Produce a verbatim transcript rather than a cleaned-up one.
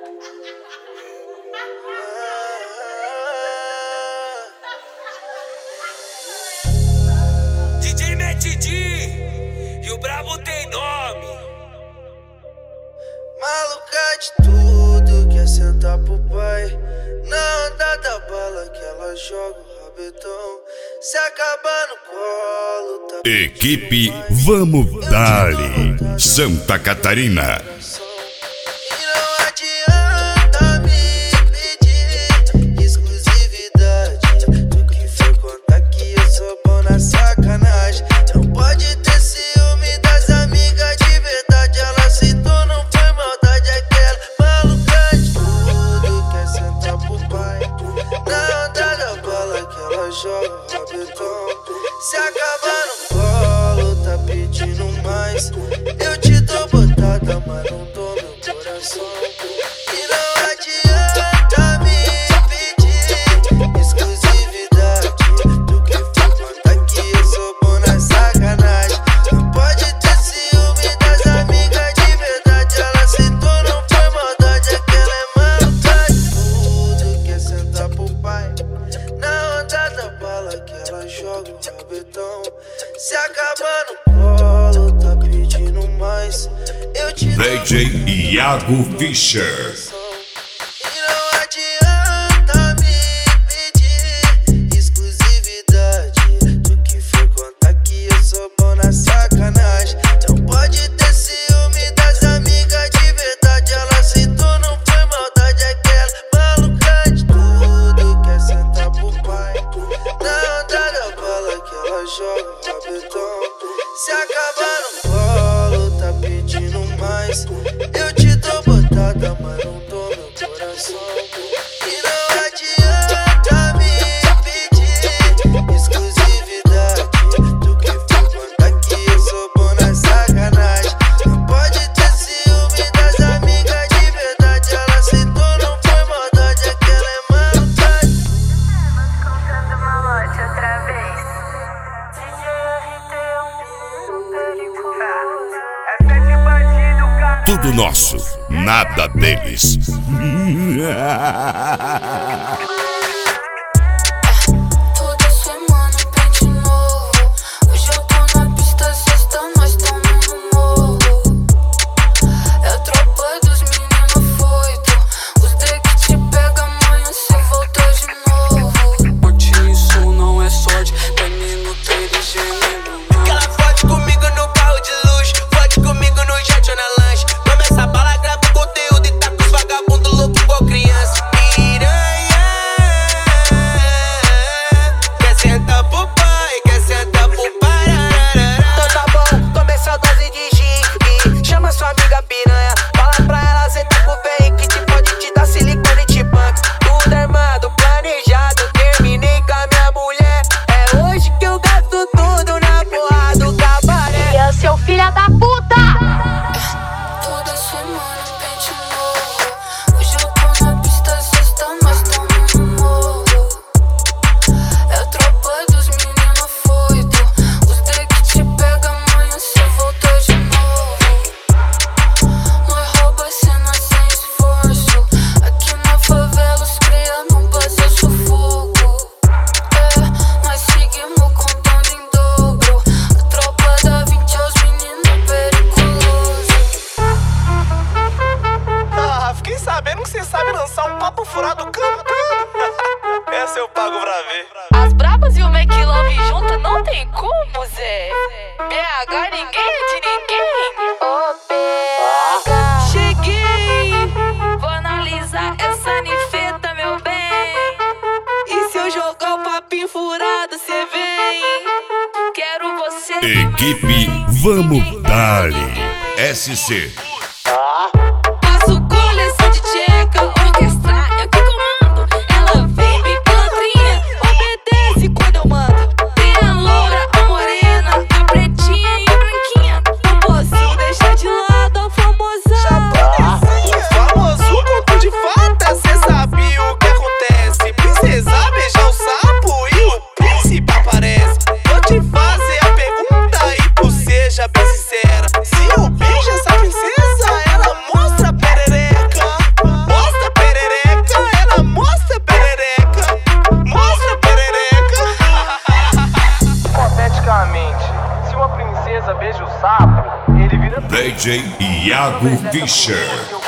D J Metidi e o brabo tem nome. Maluca de tudo, quer sentar pro pai. Na onda da bala que ela joga o rabetão. Se acabar no colo, tá. Equipe Vamos Dali, Santa Catarina. E não adianta me pedir exclusividade. Tu que foi contar que eu sou bom na sacanagem. Não pode ter ciúme das amigas de verdade. Ela citou, não foi maldade. Aquela maluca de tudo, quer sentar pro pai. Na onda da bala que ela joga o rabetão. Se acabar no colo, tá pedindo mais. Eu te dou botada, mas não dou meu coração. E não adianta me pedir exclusividade. Tu que foi contar que eu sou bom na sacanagem. Não pode ter ciúme das amigas de verdade. Ela citou, não foi maldade. Aquela é maluca de tudo, quer sentar pro pai. Na onda da bala que ela joga o rabetão. Se acabar no colo, tá pedindo mais. Eu te dou D J Iago Fischer. e não adianta me pedir exclusividade. Tu que foi contar que eu sou bom na sacanagem. Não pode ter ciúme das amigas de verdade. Ela citou, não foi maldade. Aquela maluca de tudo, quer sentar pro pai. Na onda da bala que ela joga o rabetão. Se acabar no colo, tá pedindo mais. Eu te dou botada, mas não dou meu coração. E não adianta me pedir exclusividade. Tu que foi contar que eu sou bom na sacanagem. Não pode ter ciúme das amigas de verdade. Ela citou, não foi maldade. Aquela é maluca. Escutando malote outra vez. D J R T é um menino perigoso. Essa é de bandido, cara. Tudo nosso, nada deles. Toda semana um pente novo. Hoje eu tô na pista, sexta, nós tamo no morro. É a tropa dos meninos foito. Os D que te pega amanhã cê voltou de novo. Sorte, isso não é sorte, menino inteligente. Ela fode comigo no carro de luxo, fode comigo no jet ou na lanche. Começa a bala, grava o conteúdo e tá com os vagabundos loucos igual criança. Piranha, quer sentar pro pai, quer sentar pro pai. Então tá bom, começa a dose de gin. Chama sua amiga piranha, fala pra ela sentar pro véi que te pode te dar silicone e te banca. Tudo armado, planejado, terminei com a minha mulher. É hoje que eu gasto tudo na porra do cabaré. E é o seu filho da puta! Toda semana um pente novo. Hoje eu tô na pista, sexta, nós tamo no morro. É a tropa dos meninos foito. Os D que te pega amanhã cê voltou de novo. Nós rouba cena sem esforço. Aqui na favela os cria não passa sufoco. É, nós seguimos contando em dobro. A tropa da vinte aos meninos perigosos. Ah, fiquei sabendo que você sabe lançar um papo furado cantando. Essa eu pago pra ver. As brabas e o Make Love junto não tem como, Zé. B H ninguém é de ninguém. Ô, B H. Cheguei, vou analisar essa nifeta, meu bem. E se eu jogar o papinho furado, cê vem. Quero você. Equipe Vamos Dali, S C. Faço coleção de tcheca, orquestra, eu que comando. Ela vem bem pilantrinha, obedece quando eu mando. Tem a loura, a morena, a pretinha e a branquinha. Não posso deixar de lado a famosão. O famoso conto de fada, cê sabe o que acontece. Princesa beija o sapo e o príncipe aparece. Vou te fazer a pergunta e tu seja bem sincera. Se eu beijo essa princesa, D J Iago Fischer.